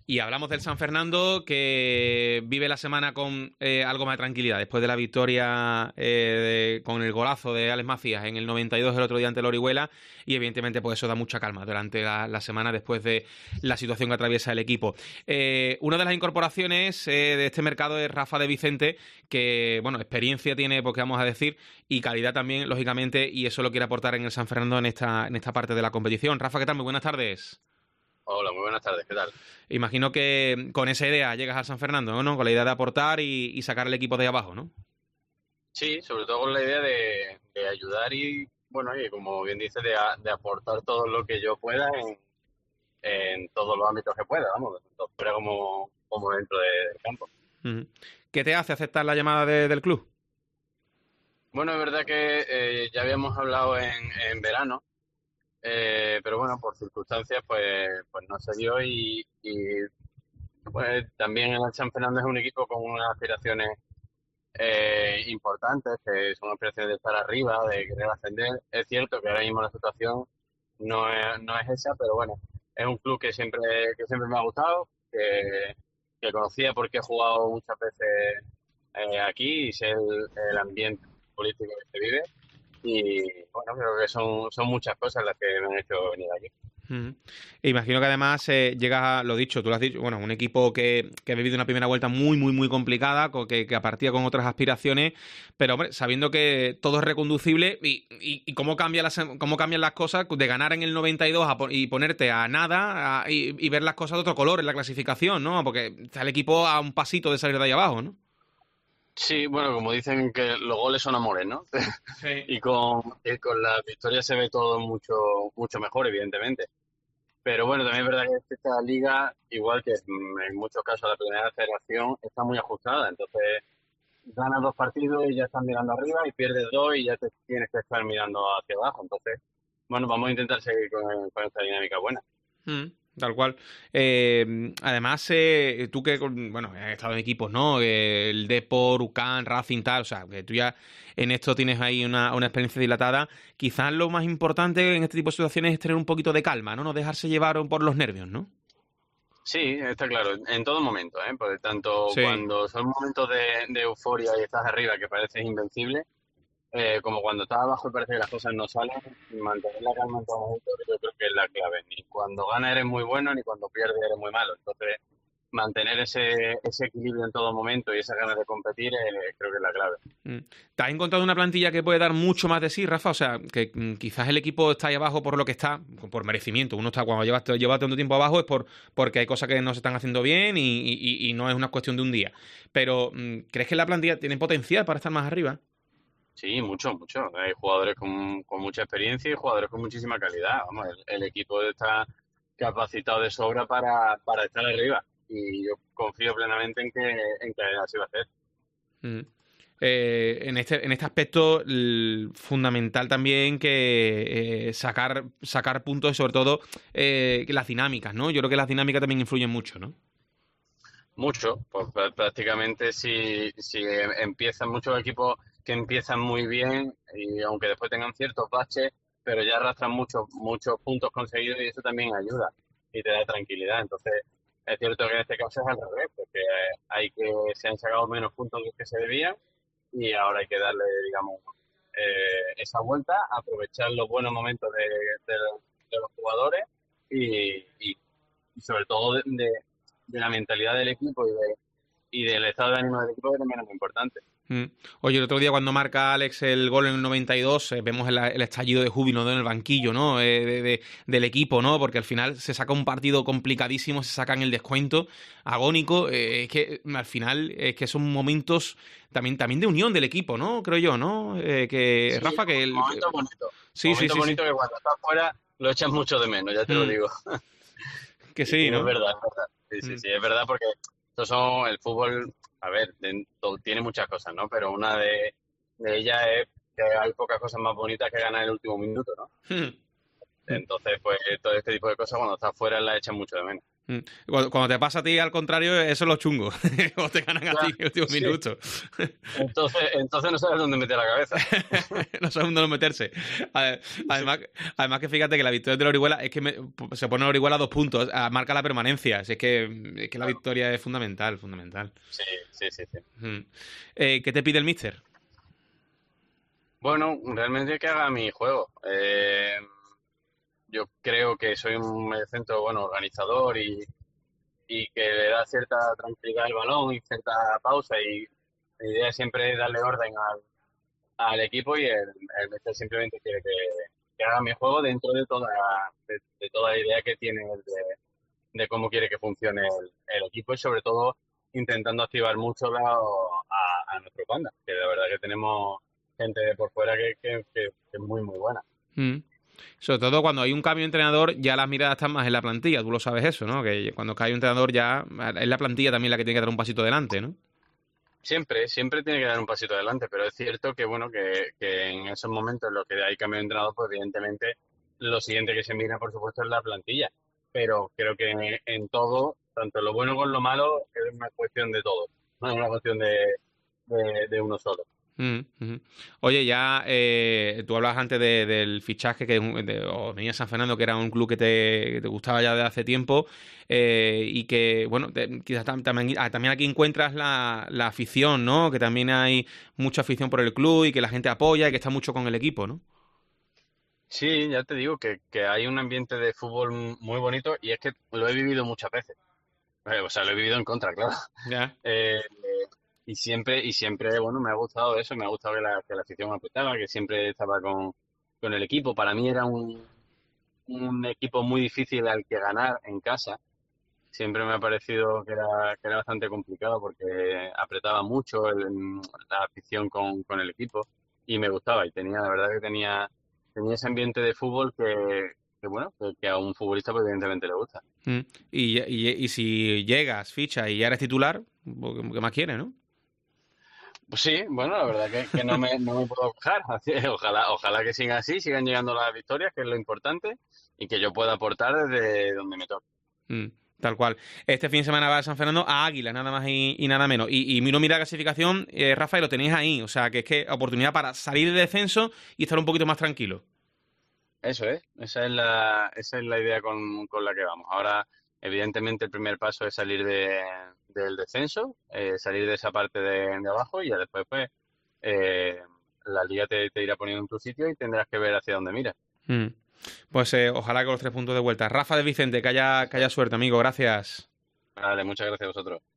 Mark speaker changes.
Speaker 1: Y hablamos del San Fernando, que vive la semana con algo más de tranquilidad, después de la victoria con el golazo de Alex Macías en el 92 el otro día ante el Orihuela, y evidentemente pues eso da mucha calma durante la semana después de la situación que atraviesa el equipo. Una de las incorporaciones de este mercado es Rafa de Vicente, que, bueno, experiencia tiene, porque vamos a decir, y calidad también, lógicamente, y eso lo quiere aportar en el San Fernando en esta parte de la competición. Rafa, ¿qué tal? Muy buenas tardes.
Speaker 2: Hola, muy buenas tardes, ¿qué tal?
Speaker 1: Imagino que con esa idea llegas al San Fernando, ¿no? Con la idea de aportar y sacar el equipo de ahí abajo, ¿no?
Speaker 2: Sí, sobre todo con la idea de ayudar y, bueno, y como bien dices, de aportar todo lo que yo pueda en todos los ámbitos que pueda, vamos, tanto fuera como dentro del campo.
Speaker 1: Ujú. ¿Qué te hace aceptar la llamada del club?
Speaker 2: Bueno, es verdad que ya habíamos hablado en verano, pero bueno, por circunstancias, pues no se dio y pues también el San Fernando es un equipo con unas aspiraciones importantes, que son aspiraciones de estar arriba, de querer ascender. Es cierto que ahora mismo la situación no es esa, pero bueno, es un club que siempre me ha gustado, que conocía porque he jugado muchas veces aquí y sé el ambiente político que se vive. Y bueno, creo que son muchas cosas las que me han hecho venir aquí.
Speaker 1: Ujú. E imagino que además llegas a, lo dicho, tú lo has dicho, bueno, un equipo que ha vivido una primera vuelta muy, muy, muy complicada, que partía con otras aspiraciones, pero hombre, sabiendo que todo es reconducible y cómo cómo cambian las cosas de ganar en el 92 y ponerte a nada y ver las cosas de otro color en la clasificación, ¿no? Porque está el equipo a un pasito de salir de ahí abajo, ¿no?
Speaker 2: Sí, bueno, como dicen que los goles son amores, ¿no?
Speaker 1: Sí.
Speaker 2: Y con la victoria se ve todo mucho, mucho mejor, evidentemente. Pero bueno, también es verdad que esta liga, igual que en muchos casos la primera federación, está muy ajustada. Entonces, ganas dos partidos y ya estás mirando arriba y pierdes dos y ya te tienes que estar mirando hacia abajo. Entonces, bueno, vamos a intentar seguir con esta dinámica buena.
Speaker 1: Mm, tal cual. Además, tú que, bueno, has estado en equipos, ¿no? El Depor, UCAN, Racing, tal, o sea, que tú ya en esto tienes ahí una experiencia dilatada. Quizás lo más importante en este tipo de situaciones es tener un poquito de calma, ¿no? No dejarse llevar por los nervios, ¿no?
Speaker 2: Sí, está claro, en todo momento, ¿eh? Porque tanto
Speaker 1: Sí.
Speaker 2: cuando son momentos de euforia y estás arriba que pareces invencible, como cuando estás abajo y parece que las cosas no salen, mantener la calma en todo momento yo creo que es la clave. Ni cuando ganas eres muy bueno, ni cuando pierdes eres muy malo. Entonces, mantener ese equilibrio en todo momento y esa ganas de competir creo que es la clave.
Speaker 1: Mm. ¿Te has encontrado una plantilla que puede dar mucho más de sí, Rafa? O sea, que quizás el equipo está ahí abajo por lo que está, por merecimiento. Uno está, cuando lleva tanto tiempo abajo es porque hay cosas que no se están haciendo bien y no es una cuestión de un día. Pero, ¿crees que la plantilla tiene potencial para estar más arriba?
Speaker 2: Sí, mucho, mucho. Hay jugadores con mucha experiencia y jugadores con muchísima calidad. Vamos, el equipo está capacitado de sobra para estar arriba. Y yo confío plenamente en que así va a ser.
Speaker 1: Mm. En este aspecto, fundamental también que sacar puntos y sobre todo que las dinámicas, ¿no? Yo creo que las dinámicas también influyen mucho, ¿no?
Speaker 2: Mucho, pues prácticamente si empiezan muchos equipos que empiezan muy bien y aunque después tengan ciertos baches, pero ya arrastran muchos puntos conseguidos y eso también ayuda y te da tranquilidad. Entonces, es cierto que en este caso es al revés, porque se han sacado menos puntos de los que se debían y ahora hay que darle, digamos, esa vuelta, aprovechar los buenos momentos de los jugadores y sobre todo de la mentalidad del equipo y del estado de ánimo del equipo, que también es muy importante.
Speaker 1: Mm. Oye, el otro día cuando marca Alex el gol en el 92, vemos el estallido de júbilo, ¿no? En el banquillo, ¿no? Del equipo, ¿no? Porque al final se saca un partido complicadísimo, se sacan el descuento agónico. Es que al final es que son momentos también de unión del equipo, ¿no? Creo yo, ¿no? Que
Speaker 2: Sí,
Speaker 1: Rafa,
Speaker 2: momento bonito.
Speaker 1: sí, sí,
Speaker 2: Momento
Speaker 1: sí, sí.
Speaker 2: bonito que cuando estás fuera lo echas mucho de menos, ya te lo
Speaker 1: Mm.
Speaker 2: digo.
Speaker 1: Que
Speaker 2: Y
Speaker 1: sí,
Speaker 2: es
Speaker 1: ¿no?
Speaker 2: verdad, es verdad. Sí, sí,
Speaker 1: Mm.
Speaker 2: sí, es verdad porque el fútbol, a ver, tiene muchas cosas, ¿no? Pero una de ellas es que hay pocas cosas más bonitas que ganar el último minuto, ¿no?
Speaker 1: Mm.
Speaker 2: Entonces, pues todo este tipo de cosas cuando estás fuera las echas mucho de menos.
Speaker 1: Mm. Cuando te pasa a ti al contrario, eso es lo chungo. O te ganan a ti en el último
Speaker 2: Sí.
Speaker 1: minuto.
Speaker 2: Entonces no sabes dónde meter la cabeza.
Speaker 1: No sabe dónde meterse. Ade-
Speaker 2: Sí,
Speaker 1: Además que fíjate que la victoria de la Orihuela es que se pone la Orihuela a 2 puntos, marca la permanencia. Así es que la
Speaker 2: claro.
Speaker 1: victoria es fundamental, fundamental.
Speaker 2: Sí, sí, sí, sí.
Speaker 1: Mm. ¿Qué te pide el míster?
Speaker 2: Bueno, realmente que haga mi juego. Yo creo que soy un mediocentro, bueno, organizador y que le da cierta tranquilidad al balón y cierta pausa y la idea siempre es darle orden al equipo y el míster simplemente quiere que haga mi juego dentro de toda la idea que tiene él de cómo quiere que funcione el equipo y sobre todo intentando activar mucho a nuestro banda, que la verdad que tenemos gente de por fuera que es muy, muy buena.
Speaker 1: Mm. Sobre todo cuando hay un cambio de entrenador, ya las miradas están más en la plantilla. Tú lo sabes eso, ¿no? Que cuando cae un entrenador ya es la plantilla también la que tiene que dar un pasito adelante, ¿no?
Speaker 2: Siempre, siempre tiene que dar un pasito adelante, pero es cierto que bueno, que en esos momentos en los que hay cambio de entrenador, pues evidentemente lo siguiente que se mira, por supuesto, es la plantilla. Pero creo que en todo, tanto lo bueno como lo malo, es una cuestión de todo, no es una cuestión de uno solo.
Speaker 1: Mm, ujú. Oye, ya tú hablabas antes del fichaje o venía San Fernando, que era un club que te gustaba ya de hace tiempo y que, bueno, quizás también aquí encuentras la afición, ¿no? Que también hay mucha afición por el club y que la gente apoya y que está mucho con el equipo, ¿no?
Speaker 2: Sí, ya te digo que hay un ambiente de fútbol muy bonito y es que lo he vivido muchas veces. O sea, lo he vivido en contra, claro.
Speaker 1: Ya.
Speaker 2: Eh, y siempre, bueno, me ha gustado eso, me ha gustado que la afición apretaba, que siempre estaba con el equipo. Para mí era un equipo muy difícil al que ganar en casa. Siempre me ha parecido que era bastante complicado porque apretaba mucho la afición con el equipo y me gustaba y tenía, la verdad que tenía ese ambiente de fútbol que bueno, que a un futbolista pues evidentemente le gusta.
Speaker 1: Mm. Y si llegas, fichas y ya eres titular, pues, ¿qué más quieres, no?
Speaker 2: Pues sí, bueno, la verdad que no me puedo quejar. Ojalá que siga así, sigan llegando las victorias, que es lo importante, y que yo pueda aportar desde donde me toque.
Speaker 1: Mm, tal cual. Este fin de semana va a San Fernando a Águila, nada más y nada menos. Y mira la clasificación, Rafa, y lo tenéis ahí. O sea, que es que oportunidad para salir de descenso y estar un poquito más tranquilo.
Speaker 2: Eso es, esa es la idea con la que vamos. Ahora, evidentemente, el primer paso es salir del descenso, salir de esa parte de abajo y ya después, pues, eh, la liga te irá poniendo en tu sitio y tendrás que ver hacia dónde miras.
Speaker 1: Mm. Pues ojalá con los 3 puntos de vuelta. Rafa de Vicente, que haya suerte, amigo. Gracias.
Speaker 2: Vale, muchas gracias a vosotros.